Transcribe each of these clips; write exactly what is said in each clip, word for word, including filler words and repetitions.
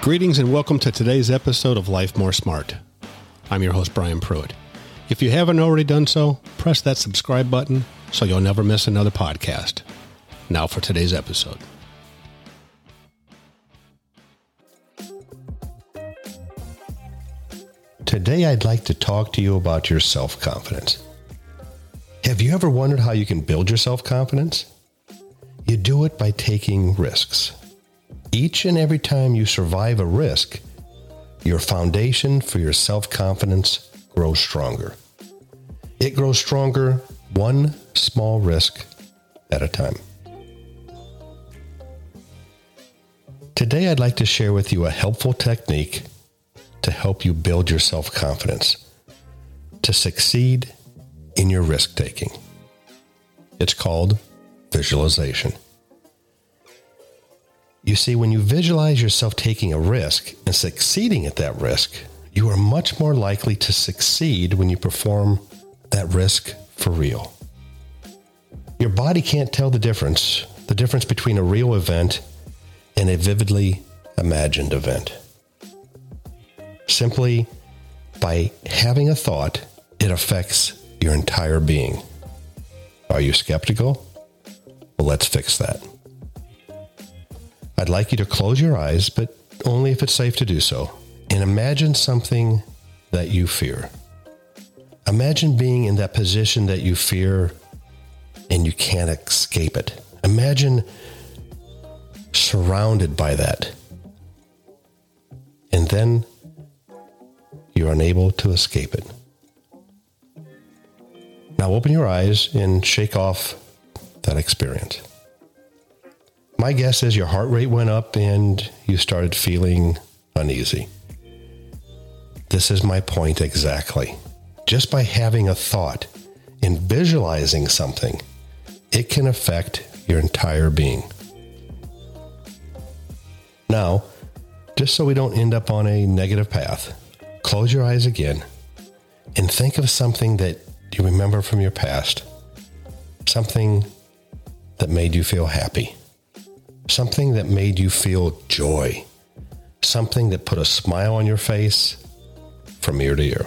Greetings and welcome to today's episode of Life More Smart. I'm your host, Brian Pruitt. If you haven't already done so, press that subscribe button so you'll never miss another podcast. Now for today's episode. Today I'd like to talk to you about your self-confidence. Have you ever wondered how you can build your self-confidence? You do it by taking risks. Each and every time you survive a risk, your foundation for your self-confidence grows stronger. It grows stronger one small risk at a time. Today I'd like to share with you a helpful technique to help you build your self-confidence, to succeed in your risk-taking. It's called visualization. You see, when you visualize yourself taking a risk and succeeding at that risk, you are much more likely to succeed when you perform that risk for real. Your body can't tell the difference, the difference between a real event and a vividly imagined event. Simply by having a thought, it affects your entire being. Are you skeptical? Well, let's fix that. I'd like you to close your eyes, but only if it's safe to do so, and imagine something that you fear. Imagine being in that position that you fear and you can't escape it. Imagine surrounded by that. And then you're unable to escape it. Now open your eyes and shake off that experience. My guess is your heart rate went up and you started feeling uneasy. This is my point exactly. Just by having a thought and visualizing something, it can affect your entire being. Now, just so we don't end up on a negative path, close your eyes again and think of something that you remember from your past, something that made you feel happy, something that made you feel joy, something that put a smile on your face from ear to ear.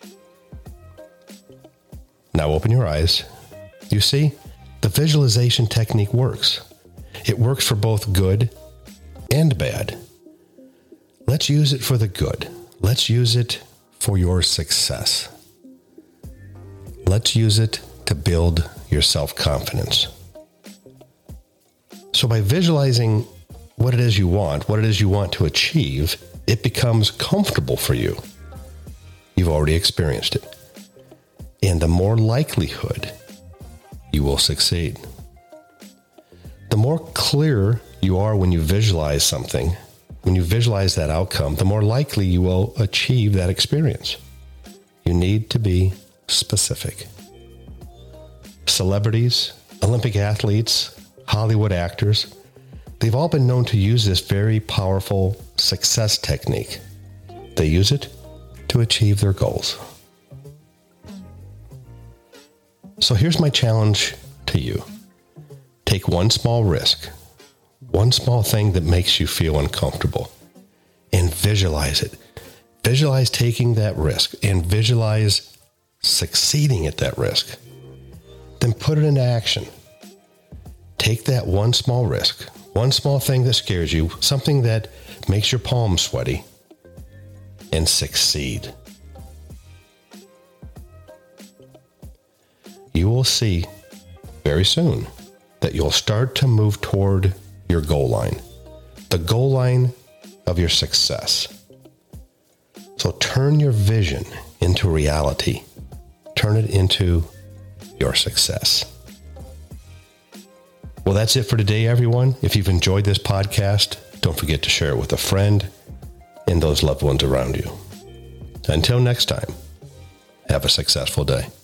Now open your eyes. You see, the visualization technique works. It works for both good and bad. Let's use it for the good. Let's use it for your success. Let's use it to build your self-confidence. So by visualizing what it is you want, what it is you want to achieve, it becomes comfortable for you. You've already experienced it. And the more likelihood you will succeed. The more clear you are when you visualize something, when you visualize that outcome, the more likely you will achieve that experience. You need to be specific. Celebrities, Olympic athletes, Hollywood actors, they've all been known to use this very powerful success technique. They use it to achieve their goals. So here's my challenge to you. Take one small risk, one small thing that makes you feel uncomfortable, and visualize it. Visualize taking that risk and visualize succeeding at that risk. Then put it into action. Take that one small risk, one small thing that scares you, something that makes your palms sweaty, and succeed. You will see very soon that you'll start to move toward your goal line, the goal line of your success. So turn your vision into reality. Turn it into your success. Well, that's it for today, everyone. If you've enjoyed this podcast, don't forget to share it with a friend and those loved ones around you. Until next time, have a successful day.